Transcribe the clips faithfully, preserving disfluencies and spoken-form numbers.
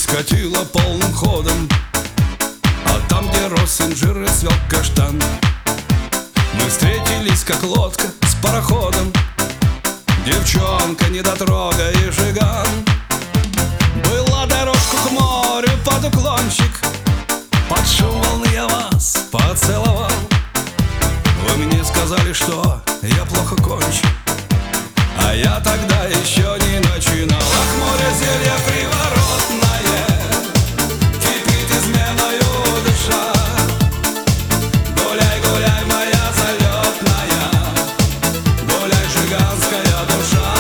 скатила полным ходом, а там, где рос инжир и свел каштан, мы встретились, как лодка с пароходом. Девчонка, недотрога и жиган. Была дорожку к морю под уклончик, под шум волны я вас поцеловал. Вы мне сказали, что я плохо кончу, а я тогда еще не начинал. Ах, море зелья приворотное, кипит изменою душа. Гуляй, гуляй, моя залетная, гуляй, жиганская душа.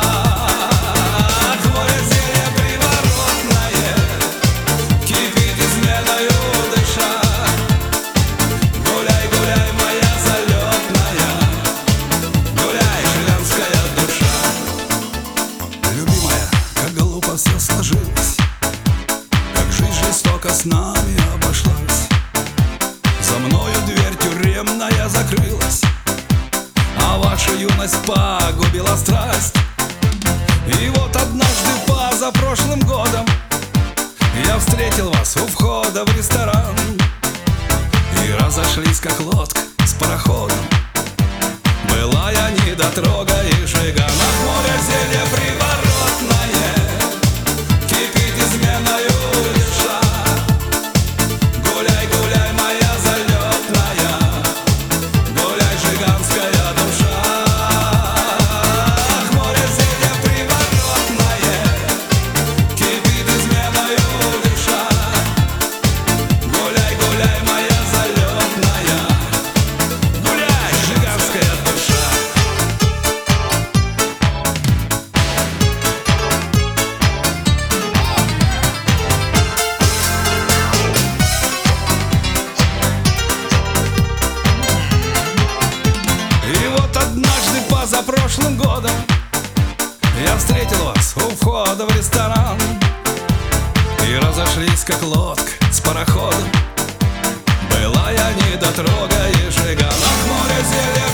Ах, море зелья приворотное, кипит изменою душа. Гуляй, гуляй, моя залетная, гуляй, жиганская душа. Любимая, как глупо все сложилось, как жизнь жестоко с нами обошлась. За мною дверь тюремная закрылась, а ваша юность погубила страсть. И вот однажды позапрошлым годом я встретил вас у входа в ресторан, и разошлись, как лодка с пароходом. Была я недотрога и жиган. Ах, море зелья приворотное, кипит изменою душа. Гуляй, гуляй, моя залетная, гуляй, жиганская душа. Ах, море зелья приворотное, кипит изменою душа. Гуляй, гуляй, моя залетная, гуляй, жиганская душа. И вот однажды позапрошлым годом я встретил вас у входа в ресторан, и разошлись, как лодка с пароходом. Была я недотрога и жиган. Ах, море зелья